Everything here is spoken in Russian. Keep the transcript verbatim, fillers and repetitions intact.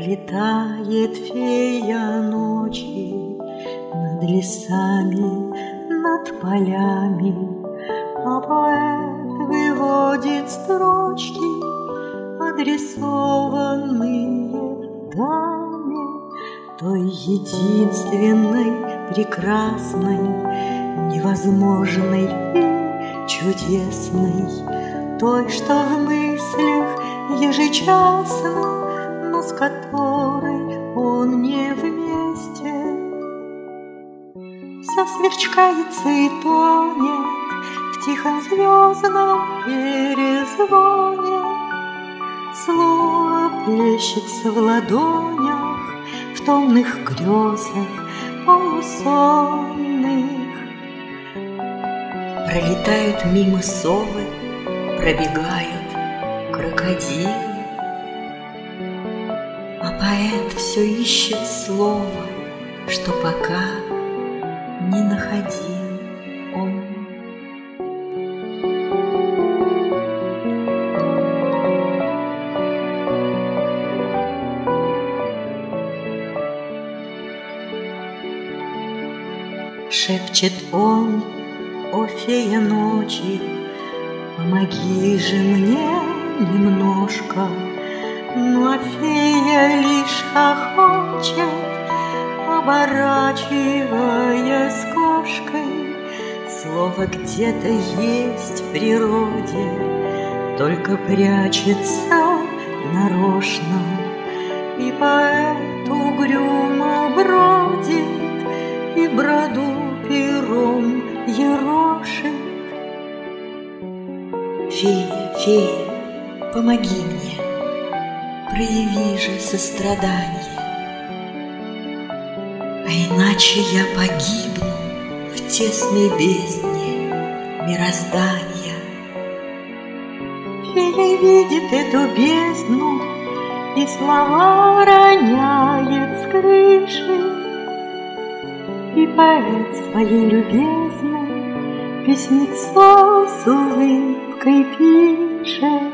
Пролетает фея ночи над лесами, над полями, а поэт выводит строчки, адресованные даме, той единственной, прекрасной, невозможной и чудесной, той, что в мыслях ежечасно, но с которой он не вместе. Все сверчкается и тонет в тихом звездном перезвоне, слово плещется в ладонях, в томных грезах полусонных. Пролетают мимо совы, пробегают крокодилы, а поэт все ищет слово, что пока не находил он. Шепчет он: о, фея ночи, помоги же мне немножко. Ну а фея лишь хохочет, оборачиваясь кошкой. Слово где-то есть в природе, только прячется нарочно, и поэт угрюмо бродит, и броду пером ерошит. Фея, фея, помоги мне, прояви же сострадание, а иначе я погибну в тесной бездне мироздания. Фея видит эту бездну и слова роняет с крыши, и поэт своей любезной письмецо с улыбкой пишет.